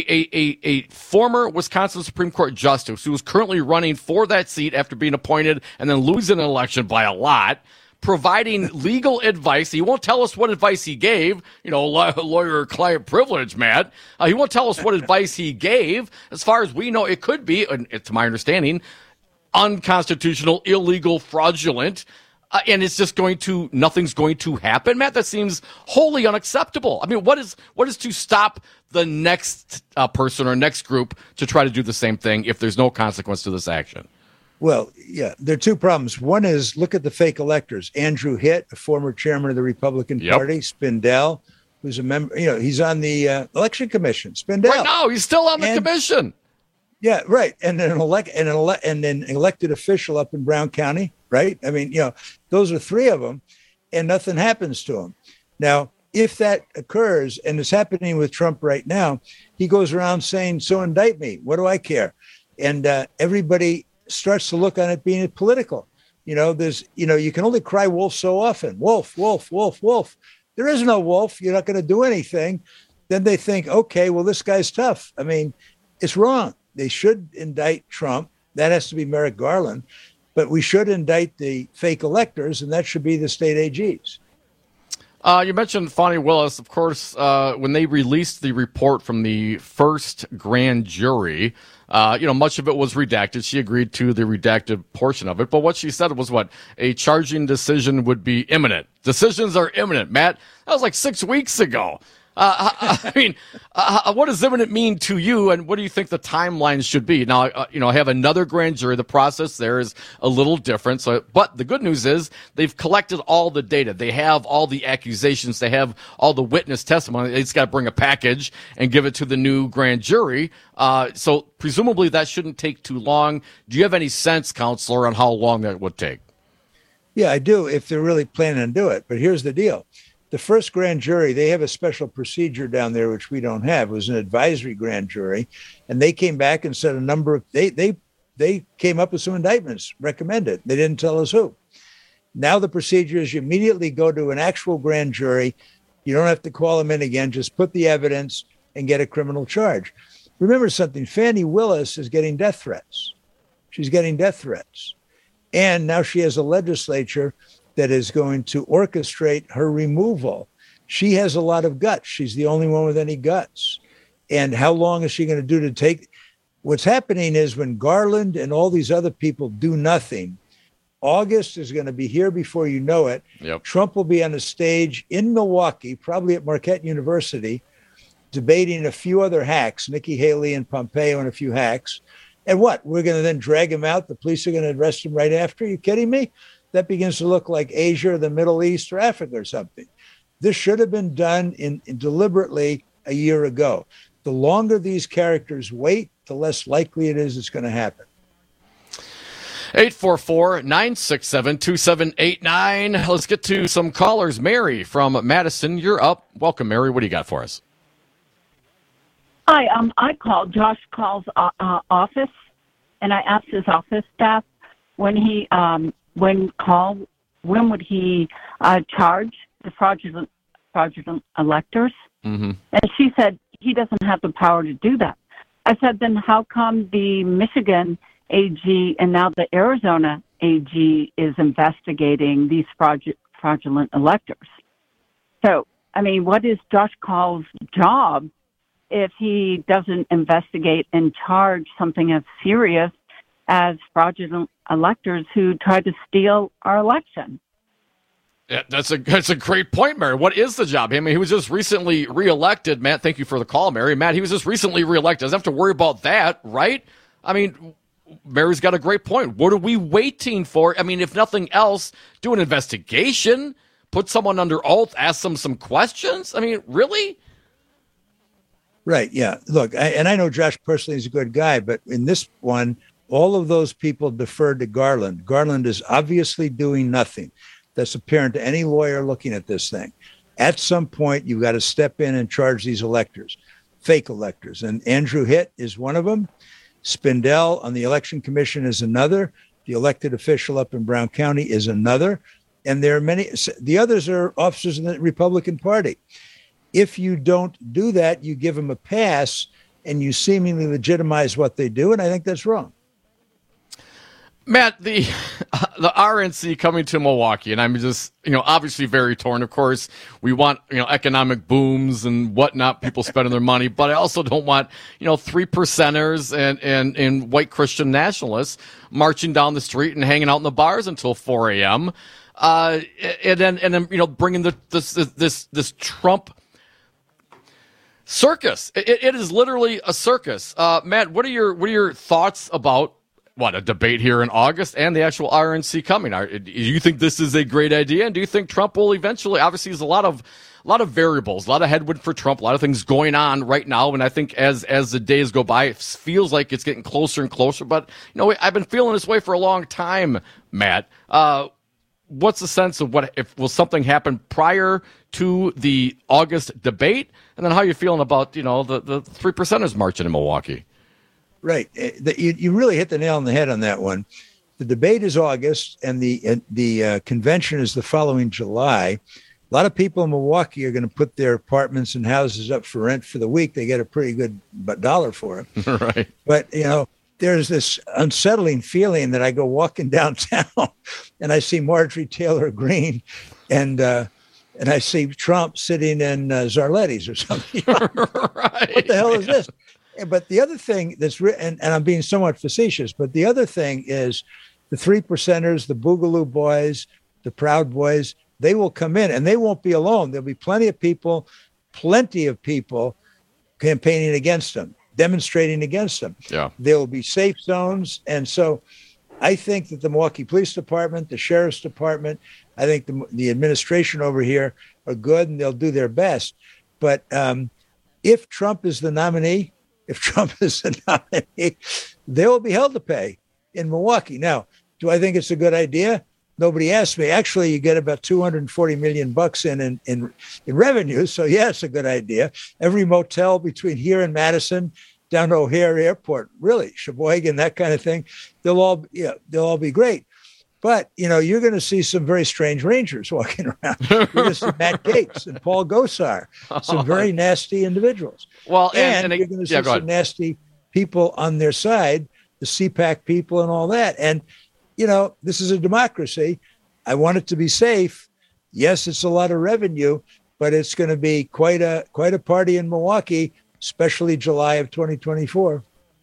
a former Wisconsin Supreme Court justice who is currently running for that seat after being appointed and then losing an election by a lot, providing legal advice. He won't tell us what advice he gave, lawyer-client privilege, Matt. He won't tell us what advice he gave. As far as we know, it could be, to my understanding, unconstitutional, illegal, fraudulent, and it's just nothing's going to happen, Matt. That seems wholly unacceptable. I mean, what is to stop the next person or next group to try to do the same thing if there's no consequence to this action? Well, yeah, there are two problems. One is, look at the fake electors. Andrew Hitt, a former chairman of the Republican Party, Spindell, who's a member, he's on the election commission. Spindell. Right now, he's still on the commission. Yeah, right. And an elected official up in Brown County, right? I mean, those are three of them, and nothing happens to them. Now, if that occurs, and it's happening with Trump right now, he goes around saying, so indict me. What do I care? And everybody starts to look on it being political. You can only cry wolf so often. Wolf, wolf, wolf, wolf. There is no wolf. You're not going to do anything. Then they think, okay, well, this guy's tough. I mean, it's wrong. They should indict Trump. That has to be Merrick Garland. But we should indict the fake electors, and that should be the state AGs. You mentioned Fani Willis. Of course, when they released the report from the first grand jury, much of it was redacted. She agreed to the redacted portion of it. But what she said was a charging decision would be imminent. Decisions are imminent, Matt. That was like 6 weeks ago. What does imminent mean to you, and what do you think the timeline should be? Now, I have another grand jury. The process there is a little different. But the good news is they've collected all the data. They have all the accusations. They have all the witness testimony. They just got to bring a package and give it to the new grand jury. So presumably that shouldn't take too long. Do you have any sense, Counselor, on how long that would take? Yeah, I do, if they're really planning to do it. But here's the deal. The first grand jury, they have a special procedure down there, which we don't have. It was an advisory grand jury. And they came back and said they came up with some indictments, recommended. They didn't tell us who. Now the procedure is you immediately go to an actual grand jury. You don't have to call them in again. Just put the evidence and get a criminal charge. Remember something, Fani Willis is getting death threats. She's getting death threats. And now she has a legislature that is going to orchestrate her removal. She has a lot of guts. She's the only one with any guts. And how long is she going to do to take? What's happening is when Garland and all these other people do nothing, August is going to be here before you know it. Yep. Trump will be on a stage in Milwaukee, probably at Marquette University, debating a few other hacks, Nikki Haley and Pompeo and a few hacks. And what? We're going to then drag him out? The police are going to arrest him right after? Are you kidding me? That begins to look like Asia or the Middle East or Africa or something. This should have been done in deliberately a year ago. The longer these characters wait, the less likely it is it's going to happen. 844-967-2789. Let's get to some callers. Mary from Madison, you're up. Welcome, Mary. What do you got for us? Hi, I called Josh Call's office, and I asked his office staff when would he charge the fraudulent electors? Mm-hmm. And she said he doesn't have the power to do that. I said, then how come the Michigan AG and now the Arizona AG is investigating these fraudulent electors? So, what is Josh Call's job if he doesn't investigate and charge something as serious as fraudulent electors who tried to steal our election? Yeah, that's a great point, Mary. What is the job? He was just recently reelected. Matt, thank you for the call, Mary. Matt, he was just recently reelected. Doesn't have to worry about that, right? Mary's got a great point. What are we waiting for? If nothing else, do an investigation, put someone under oath, ask them some questions. Really? Right, yeah. Look, I know Josh personally is a good guy, but in this one, all of those people deferred to Garland. Garland is obviously doing nothing. That's apparent to any lawyer looking at this thing. At some point, you've got to step in and charge these electors, fake electors. And Andrew Hitt is one of them. Spindell on the Election Commission is another. The elected official up in Brown County is another. And there are many. The others are officers in the Republican Party. If you don't do that, you give them a pass and you seemingly legitimize what they do. And I think that's wrong. Matt, the RNC coming to Milwaukee, and I'm just, obviously very torn. Of course, we want, economic booms and whatnot, people spending their money, but I also don't want, 3%ers and white Christian nationalists marching down the street and hanging out in the bars until 4 a.m. And then bringing this Trump circus. It is literally a circus. Matt, what are your thoughts about a debate here in August and the actual RNC coming? Do you think this is a great idea? And do you think Trump will eventually, obviously there's a lot of variables, a lot of headwind for Trump, a lot of things going on right now. And I think as the days go by, it feels like it's getting closer and closer, but I've been feeling this way for a long time, Matt. What's the sense of will something happen prior to the August debate? And then how are you feeling about, the 3%ers marching in Milwaukee? Right. You really hit the nail on the head on that one. The debate is August, and the convention is the following July. A lot of people in Milwaukee are going to put their apartments and houses up for rent for the week. They get a pretty good dollar for it. Right. But, there's this unsettling feeling that I go walking downtown and I see Marjorie Taylor Greene and and I see Trump sitting in Zarletti's or something. Right. What the hell is this? But the other thing that's and I'm being somewhat facetious, but the other thing is the 3%ers, the Boogaloo Boys, the Proud Boys, they will come in and they won't be alone. There'll be plenty of people campaigning against them, demonstrating against them. Yeah. There will be safe zones. And so I think that the Milwaukee Police Department, the Sheriff's Department, I think the administration over here are good and they'll do their best. But if Trump is the nominee, they will be held to pay in Milwaukee. Now, do I think it's a good idea? Nobody asked me. Actually, you get about $240 million in revenue. So, yeah, it's a good idea. Every motel between here and Madison, down to O'Hare Airport, really, Sheboygan, that kind of thing, they'll all be great. But, you're going to see some very strange Rangers walking around. You're going to see Matt Gaetz and Paul Gosar, some very nasty individuals. Well, and you're going to see some nasty people on their side, the CPAC people and all that. And, this is a democracy. I want it to be safe. Yes, it's a lot of revenue, but it's going to be quite a party in Milwaukee, especially July of 2024.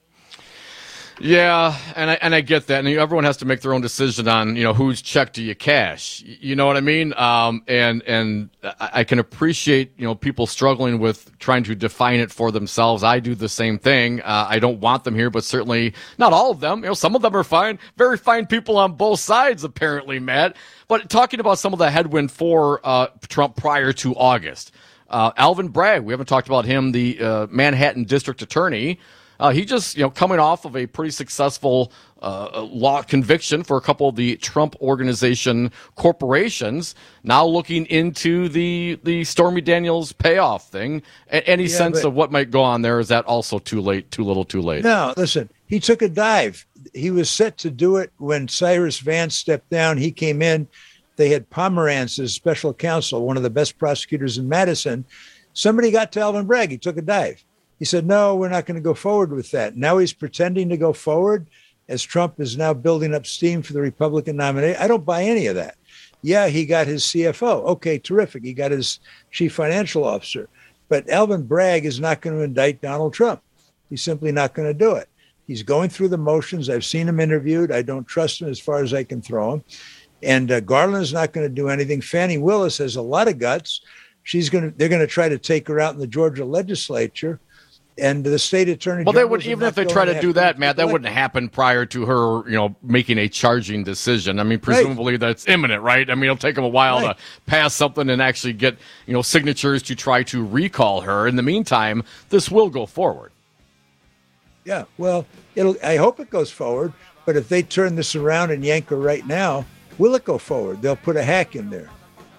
Yeah, and I get that, and everyone has to make their own decision on whose check do you cash. You know what I mean? And I can appreciate people struggling with trying to define it for themselves. I do the same thing. I don't want them here, but certainly not all of them. Some of them are fine, very fine people on both sides, apparently, Matt. But talking about some of the headwind for Trump prior to August, Alvin Bragg. We haven't talked about him, the Manhattan District Attorney. He just, coming off of a pretty successful law conviction for a couple of the Trump Organization corporations, now looking into the Stormy Daniels payoff thing. Any sense of what might go on there? Is that also too little too late? No, listen, he took a dive. He was set to do it when Cyrus Vance stepped down. He came in. They had Pomerantz as special counsel, one of the best prosecutors in Madison. Somebody got to Alvin Bragg. He took a dive. He said, no, we're not going to go forward with that. Now he's pretending to go forward as Trump is now building up steam for the Republican nominee. I don't buy any of that. Yeah, he got his CFO. Okay, terrific. He got his chief financial officer. But Alvin Bragg is not going to indict Donald Trump. He's simply not going to do it. He's going through the motions. I've seen him interviewed. I don't trust him as far as I can throw him. And Garland is not going to do anything. Fannie Willis has a lot of guts. They're going to try to take her out in the Georgia legislature. And the state attorney. Well, they would, even if they try to do that, Matt, that wouldn't happen prior to her, making a charging decision. I mean, presumably that's imminent, right? I mean, it'll take them a while to pass something and actually get, signatures to try to recall her. In the meantime, this will go forward. Yeah, well, I hope it goes forward. But if they turn this around and yank her right now, will it go forward? They'll put a hack in there.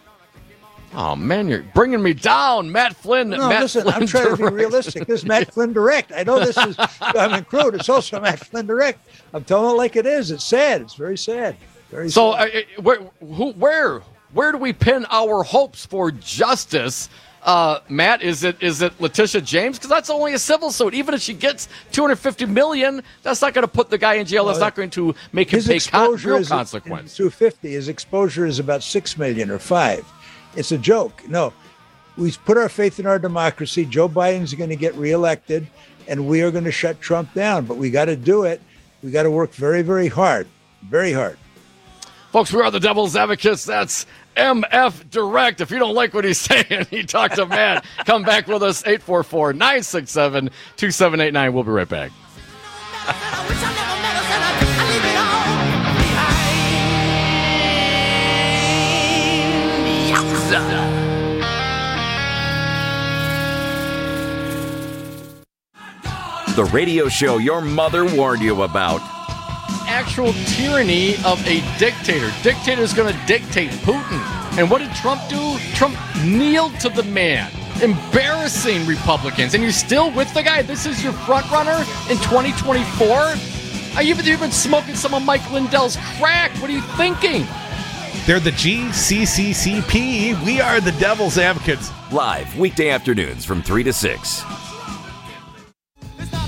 Oh, man, you're bringing me down, Matt Flynn. No, listen, I'm trying to be realistic. This is Matt Flynn Direct. I know this is, crude. It's also Matt Flynn Direct. I'm telling it like it is. It's sad. It's very sad. Very sad. Where do we pin our hopes for justice? Matt, is it Letitia James? Because that's only a civil suit. Even if she gets $250 million, that's not going to put the guy in jail. That's not going to make him pay real consequence. $250. His exposure is about $6 million or $5 million. It's a joke. No, we put our faith in our democracy. Joe Biden's going to get reelected, and we are going to shut Trump down. But we got to do it. We got to work very, very hard. Very hard. Folks, we are the Devil's Advocates. That's MF Direct. If you don't like what he's saying, you talk to Matt. Come back with us, 844-967-2789. We'll be right back. The radio show your mother warned you about. Actual tyranny of a dictator. Dictator's going to dictate Putin. And what did Trump do? Trump kneeled to the man. Embarrassing Republicans. And you're still with the guy? This is your front runner in 2024? You've been smoking some of Mike Lindell's crack. What are you thinking? They're the GCCCP. We are the Devil's Advocates. Live weekday afternoons from 3 to 6.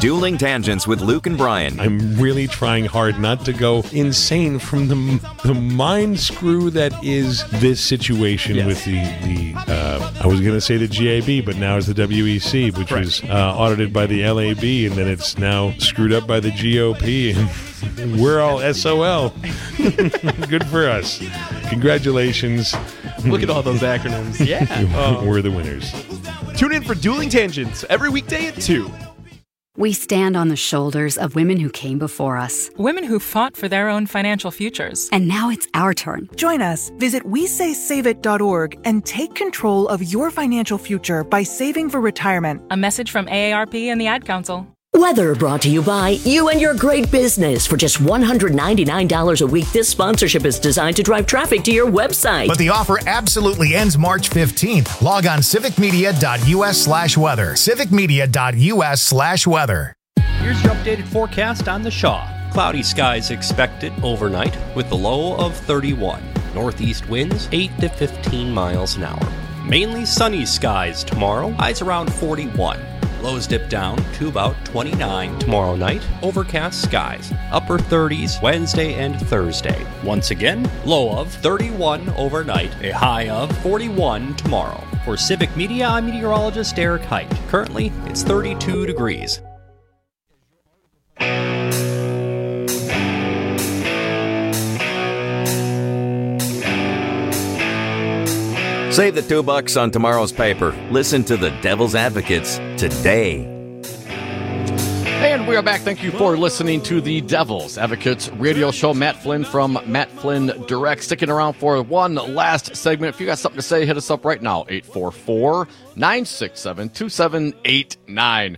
Dueling Tangents with Luke and Brian. I'm really trying hard not to go insane from the mind screw that is this situation with the I was going to say the GAB, but now it's the WEC, which was audited by the LAB, and then it's now screwed up by the GOP, and we're all SOL. Good for us. Congratulations. Look at all those acronyms. Yeah. We're the winners. Tune in for Dueling Tangents every weekday at 2. We stand on the shoulders of women who came before us. Women who fought for their own financial futures. And now it's our turn. Join us. Visit WeSaySaveIt.org and take control of your financial future by saving for retirement. A message from AARP and the Ad Council. Weather brought to you by You and Your Great Business. For just $199 a week, this sponsorship is designed to drive traffic to your website. But the offer absolutely ends March 15th. Log on civicmedia.us/weather. civicmedia.us/weather. Here's your updated forecast on the Shaw. Cloudy skies expected overnight with the low of 31. Northeast winds 8 to 15 miles an hour. Mainly sunny skies tomorrow. Highs around 41. Lows dip down to about 29 tomorrow night. Overcast skies. Upper 30s Wednesday and Thursday. Once again, low of 31 overnight. A high of 41 tomorrow. For Civic Media, I'm meteorologist Eric Height. Currently, it's 32 degrees. Save the $2 on tomorrow's paper. Listen to the Devil's Advocates today. And we are back. Thank you for listening to the Devil's Advocates radio show. Matt Flynn from Matt Flynn Direct. Sticking around for one last segment. If you got something to say, hit us up right now. 844-967-2789.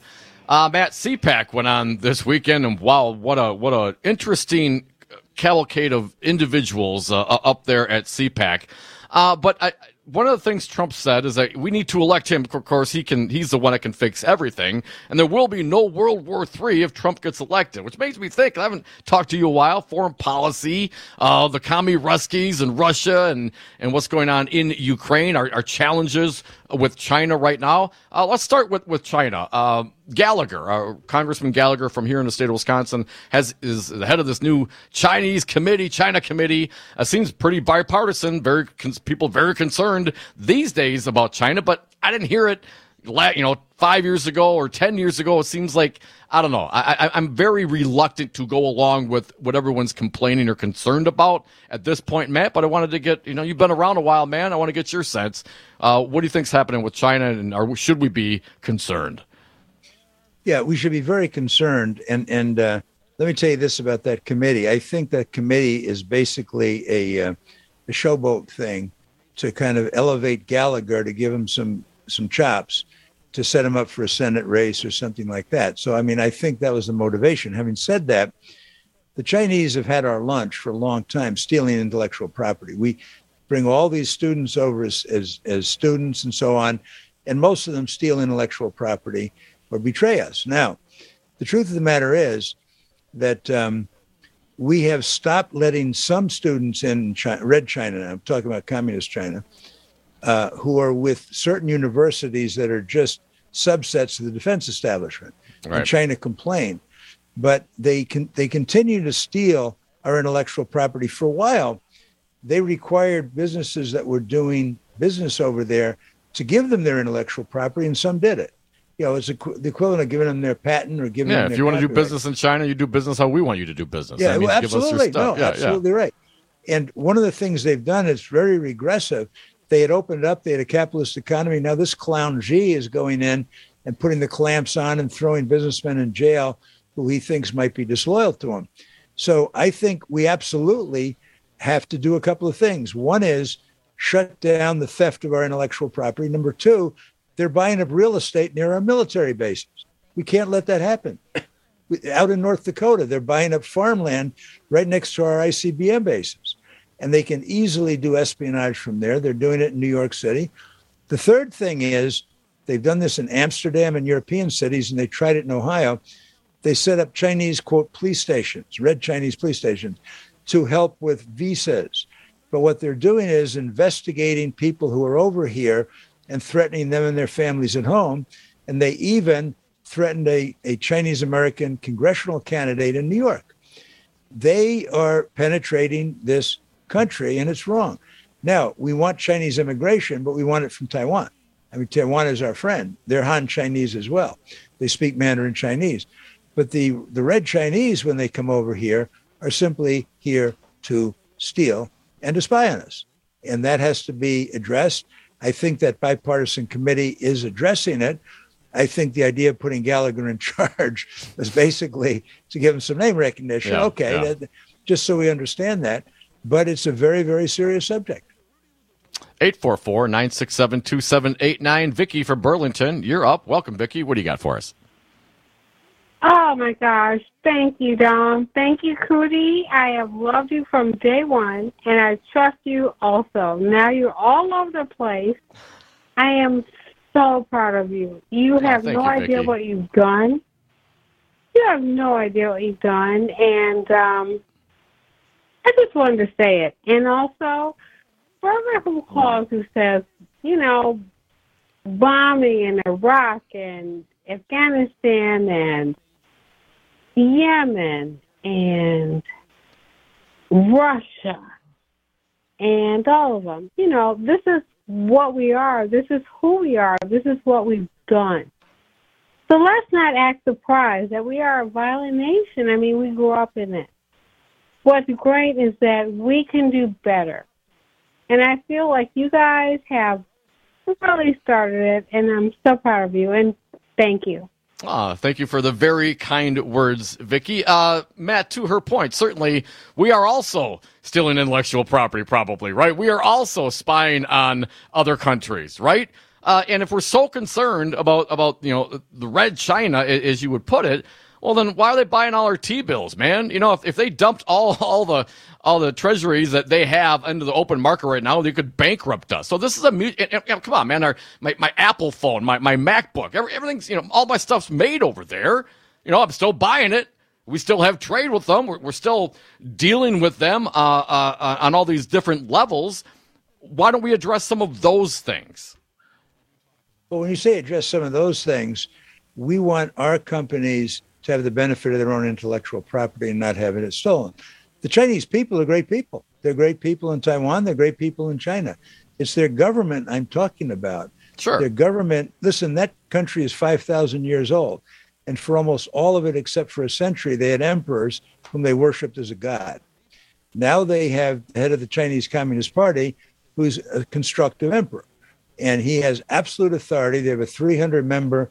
Matt, CPAC went on this weekend, and wow, what a interesting cavalcade of individuals up there at CPAC. But one of the things Trump said is that we need to elect him. Of course, he's the one that can fix everything. And there will be no World War III if Trump gets elected, which makes me think, I haven't talked to you in a while, foreign policy, the commie Ruskies and Russia and what's going on in Ukraine, our challenges with China right now. Let's start with China. Gallagher, Congressman Gallagher from here in the state of Wisconsin, is the head of this new China committee. Seems pretty bipartisan. People very concerned these days about China, but I didn't hear it 5 years ago or 10 years ago. It seems like, I don't know. I'm very reluctant to go along with what everyone's complaining or concerned about at this point, Matt, but I wanted to get, you've been around a while, man. I want to get your sense. What do you think's happening with China, and should we be concerned? Yeah, we should be very concerned. And let me tell you this about that committee. I think that committee is basically a showboat thing to kind of elevate Gallagher, to give him some chops, to set him up for a Senate race or something like that. So, I think that was the motivation. Having said that, the Chinese have had our lunch for a long time, stealing intellectual property. We bring all these students over as students and so on, and most of them steal intellectual property or betray us. Now, the truth of the matter is that we have stopped letting some students in China, Red China, I'm talking about communist China, who are with certain universities that are just subsets of the defense establishment. Right. And China complained. But they continue to steal our intellectual property. For a while, they required businesses that were doing business over there to give them their intellectual property, and some did it. It's the equivalent of giving them their patent or giving them their if you want copyright. to do business in China, you do business how we want you to do business. Yeah, that means absolutely. Give us your stuff. Absolutely right. And one of the things they've done is very regressive. They had opened up, they had a capitalist economy. Now this clown Xi is going in and putting the clamps on and throwing businessmen in jail who he thinks might be disloyal to him. So I think we absolutely have to do a couple of things. One is shut down the theft of our intellectual property. Number two, they're buying up real estate near our military bases. We can't let that happen. Out in North Dakota, they're buying up farmland right next to our ICBM bases. And they can easily do espionage from there. They're doing it in New York City. The third thing is they've done this in Amsterdam and European cities, and they tried it in Ohio. They set up Chinese, quote, police stations, red Chinese police stations, to help with visas. But what they're doing is investigating people who are over here and threatening them and their families at home. And they even threatened a Chinese American congressional candidate in New York. They are penetrating this country, and it's wrong. Now, we want Chinese immigration, but we want it from Taiwan. I mean, Taiwan is our friend. They're Han Chinese as well. They speak Mandarin Chinese. But the red Chinese, when they come over here, are simply here to steal and to spy on us. And that has to be addressed. I think that bipartisan committee is addressing it. I think the idea of putting Gallagher in charge was basically to give him some name recognition. Yeah, okay, yeah. Just so we understand that. But it's a very, very serious subject. 844-967-2789. Vicky from Burlington, you're up. Welcome, Vicky. What do you got for us? Oh, my gosh. Thank you, Dom. Thank you, Cootie. I have loved you from day one, and I trust you also. Now you're all over the place. I am so proud of you. You have no idea what you've done. You have no idea what you've done, and I just wanted to say it. And also, for everyone who calls who says, bombing in Iraq and Afghanistan and Yemen and Russia and all of them, this is what we are. This is who we are. This is what we've done. So let's not act surprised that we are a violent nation. I mean, we grew up in it. What's great is that we can do better. And I feel like you guys have really started it, and I'm so proud of you, and thank you. Thank you for the very kind words, Vicky. Matt, to her point, certainly we are also stealing intellectual property, probably, right? We are also spying on other countries, right? And if we're so concerned about the red China, as you would put it, well, then why are they buying all our T-bills, man? If they dumped all the treasuries that they have into the open market right now, they could bankrupt us. So this is come on, man. My Apple phone, my MacBook, everything's, all my stuff's made over there. I'm still buying it. We still have trade with them. We're still dealing with them on all these different levels. Why don't we address some of those things? Well, when you say address some of those things, we want our companies to have the benefit of their own intellectual property and not having it stolen. The Chinese people are great people. They're great people in Taiwan. They're great people in China. It's their government I'm talking about. Sure. Their government, listen, that country is 5,000 years old. And for almost all of it, except for a century, they had emperors whom they worshipped as a god. Now they have the head of the Chinese Communist Party, who's a constructive emperor. And he has absolute authority. They have a 300-member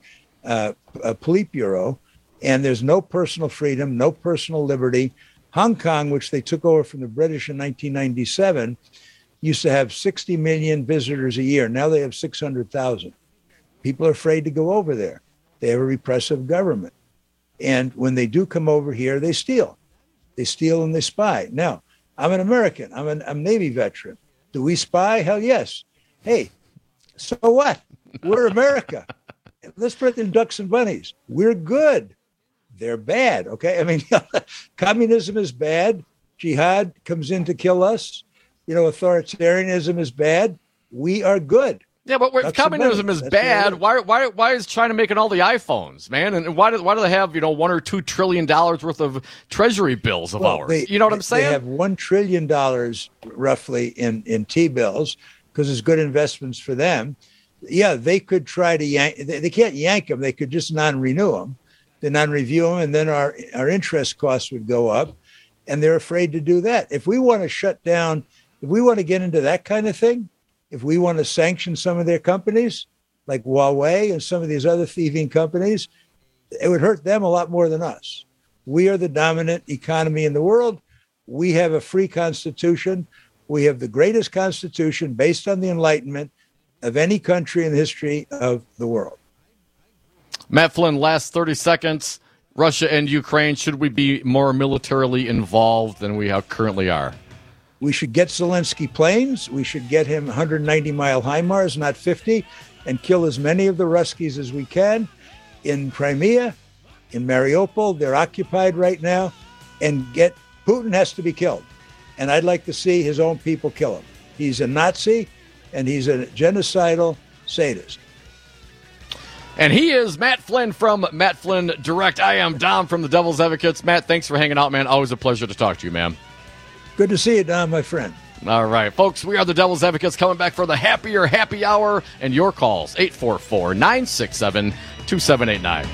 Politburo. And there's no personal freedom, no personal liberty. Hong Kong, which they took over from the British in 1997, used to have 60 million visitors a year. Now they have 600,000. People are afraid to go over there. They have a repressive government. And when they do come over here, they steal. They steal and they spy. Now, I'm an American. I'm a Navy veteran. Do we spy? Hell yes. Hey, so what? We're America. Let's put it in ducks and bunnies. We're good. They're bad, okay? I mean, communism is bad. Jihad comes in to kill us. Authoritarianism is bad. We are good. Yeah, but if communism is bad, why is China making all the iPhones, man? And why do they have, $1 or $2 trillion worth of treasury bills of ours? You know what I'm saying? They have $1 trillion roughly in T-bills because it's good investments for them. Yeah, they could try to yank. They can't yank them. They could just non-renew them. They non-review them, and then our interest costs would go up, and they're afraid to do that. If we want to shut down, if we want to get into that kind of thing, if we want to sanction some of their companies, like Huawei and some of these other thieving companies, it would hurt them a lot more than us. We are the dominant economy in the world. We have a free constitution. We have the greatest constitution based on the Enlightenment of any country in the history of the world. Matt Flynn, last 30 seconds. Russia and Ukraine, should we be more militarily involved than we currently are? We should get Zelensky planes. We should get him 190-mile HIMARS, not 50, and kill as many of the Ruskies as we can in Crimea, in Mariupol. They're occupied right now. And Putin has to be killed. And I'd like to see his own people kill him. He's a Nazi, and he's a genocidal sadist. And he is Matt Flynn from Matt Flynn Direct. I am Dom from the Devil's Advocates. Matt, thanks for hanging out, man. Always a pleasure to talk to you, man. Good to see you, Dom, my friend. All right, folks, we are the Devil's Advocates coming back for the Happier Happy Hour and your calls, 844-967-2789.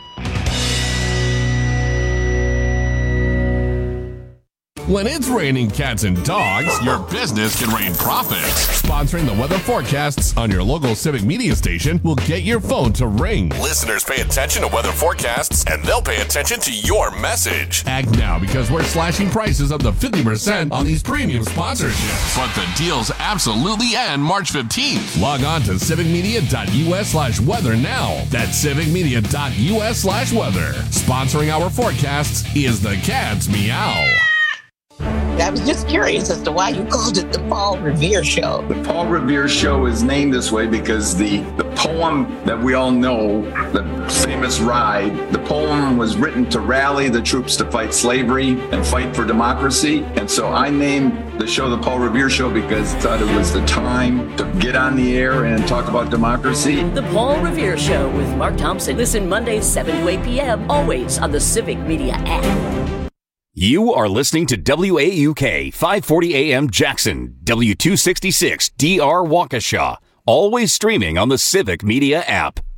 When it's raining cats and dogs, your business can rain profits. Sponsoring the weather forecasts on your local Civic Media station will get your phone to ring. Listeners pay attention to weather forecasts, and they'll pay attention to your message. Act now because we're slashing prices up to 50% on these premium sponsorships. But the deals absolutely end March 15th. Log on to civicmedia.us/weather now. That's civicmedia.us/weather. Sponsoring our forecasts is the Cat's Meow. I was just curious as to why you called it the Paul Revere Show. The Paul Revere Show is named this way because the poem that we all know, the famous Ride, the poem was written to rally the troops to fight slavery and fight for democracy. And so I named the show the Paul Revere Show because I thought it was the time to get on the air and talk about democracy. The Paul Revere Show with Mark Thompson. Listen Mondays 7 to 8 p.m. always on the Civic Media app. You are listening to WAUK 540 AM Jackson, W266 DR Waukesha, always streaming on the Civic Media app.